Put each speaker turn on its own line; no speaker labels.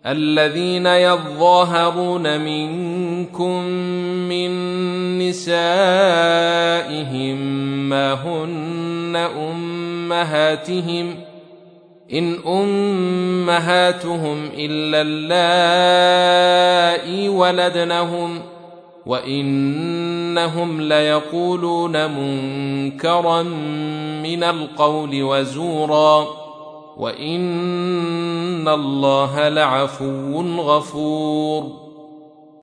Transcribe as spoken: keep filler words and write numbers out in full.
الذين يظاهرون منكم من نسائهم ما هن أمهاتهم إن أمهاتهم إلا اللائي ولدنهم وإنهم ليقولون منكرا من القول وزورا وإن الله لعفو غفور.